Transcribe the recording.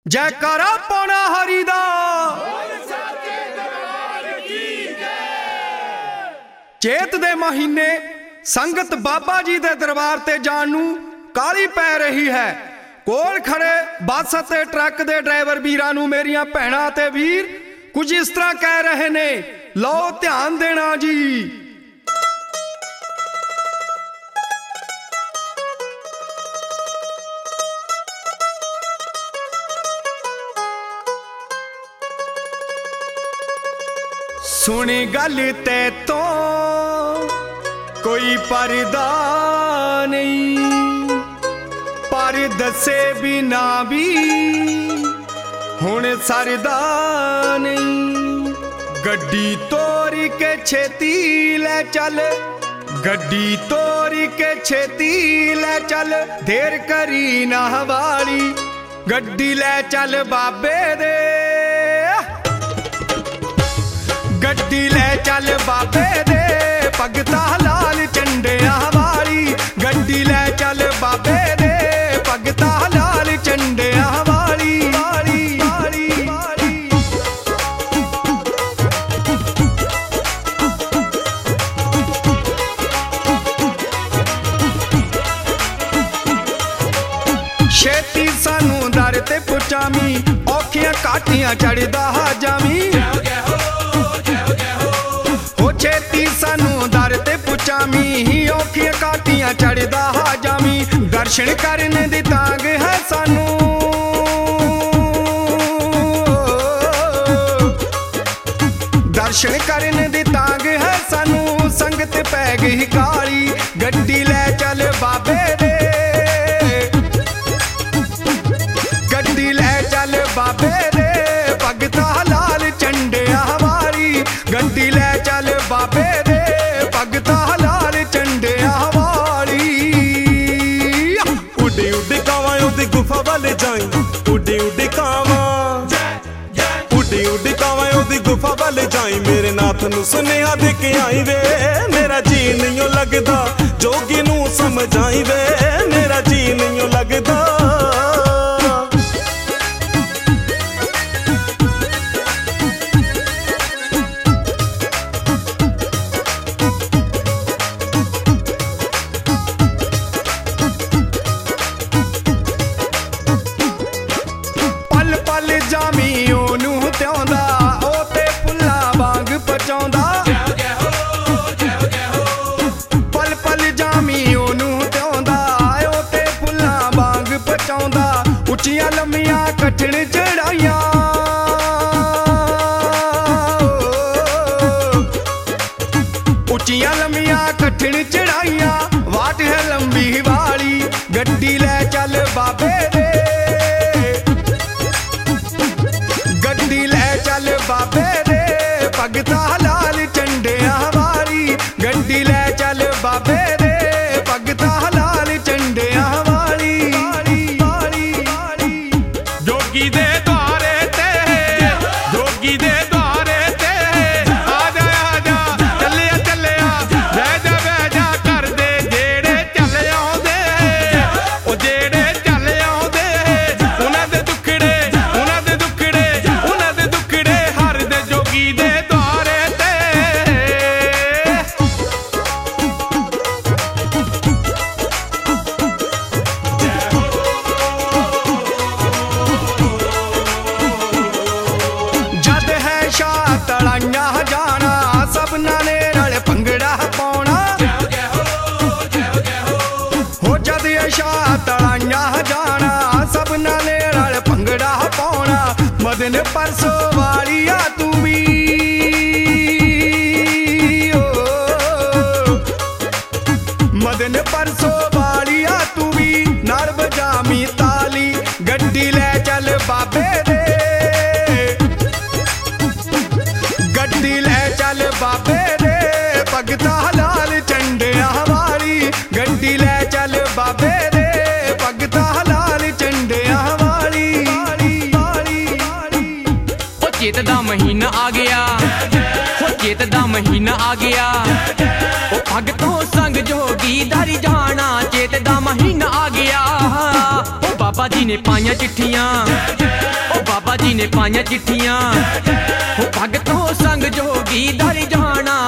जयकारा पाना हरि दा चेत दे महीने संगत बाबा जी दे दरबार ते जाण नूं काली पै रही है। कोल खड़े बस ते ट्रक दे ड्राइवर वीरां नूं मेरियां भैणां ते वीर कुछ इस तरह कह रहे ने, लो ध्यान देना जी। सुनी गल ते तो कोई परदा नहीं, पर दसे बिना भी हुण सरदा नहीं। गड्डी तोड़ के छेती ले चल, गड्डी तोड़ के छेती ले चल, देर करी ना वाली गड्डी ले चल बाबे दे। गड्डी ले चल बाबे दे भगता लाल झंडियां वाली, गड्डी ले चल बाबे दे भगता लाल झंडियां वाली वाली वाली वाली। छेती सानू दर ते पुचामी, औखियां काटियां चढ़दा जामी। छेती सानू दर ते पुचामी, औखियां काटियां चढ़दा जामी। दर्शन करने दी तांग है सानू, दर्शन करने दी तांग है सानू। संगत पै गई काली गड्डी ले चल बाबे दे, गड्डी ले चल बाबे दे भगता लाल झंडियां वाली। गड्डी ले चल बाबे दे भगता लाल झंडियां वाली। उड़ी उड़ी कावां उदी गुफा वाले जाई, उड़ी उड़ी कावां, उड़ी उड़ी कावां उदी गुफा वाले जाई। मेरे नाथ नू सुनेहा दे के आई वे, मेरा जी नहीं लगदा जोगी नू समझाई वे, मेरा जी नहीं लगदा। जामी ओनू त्योंदा ओ ते फुल्ला वांग पचाउंदा, पल पल जामी ओनू त्योंदा ओ ते फुल्ला वांग पचाउंदा। उच्चियां लम्मियां कठिन चढ़ाइयां, उच्चियां लम्मियां कठिन चढ़ाइयां, वाट है लंबी वाली गड्डी ले चल बाबे दे। गड्डी ले चल बाबे दे भगता लाल झंडियां वाली, गड्डी ले चल बाबे दे भगता लाल झंडियां वाली वाली वाली वाली। जोगी दे द्वारे ते, जोगी दे द्वारे ते आजा आजा चलिया चलिया, बह जा कर दे जेड़े चल आउंदे, ओ जेड़े चल आउंदे उन्हां दे दुखड़े, उन्हां दे दुखड़े, उन्हां दे दुखड़े हर दे जोगी दे द्वारे ते। जद है शाह तड़ाइयां जाना, सबना ने रल भंगड़ा पाउणा। हो जद है शाह तड़ाइयां जाना, सबना ने रल भंगड़ा पाउणा। मदन परसो वालिया तू भी मदन परसो वालिया तू भी नाल बजामी ताली। गड्डी ले चल बाबे दे, गड्डी ले चल बाबे दे भगता लाल झंडियां वाली, गड्डी ले चल बाबे दे भगता लाल झंडियां वाली वाली वाली वाली। ओ चेत दा महीना आ गया, ओ चेत दा महीना आ गया, ओ भगतों संग जोगी दारी जाना। चेत दा महीना आ गया, ओ बाबा जी ने पाइयां चिट्ठियां, ਬਾਬਾ ਜੀ ਨੇ ਪਾਈਆਂ ਚਿੱਠੀਆਂ ਹੋ ਭਗਤੋਂ ਸੰਗ ਜੋਗੀਦਾਰੀ ਜਹਾਨਾ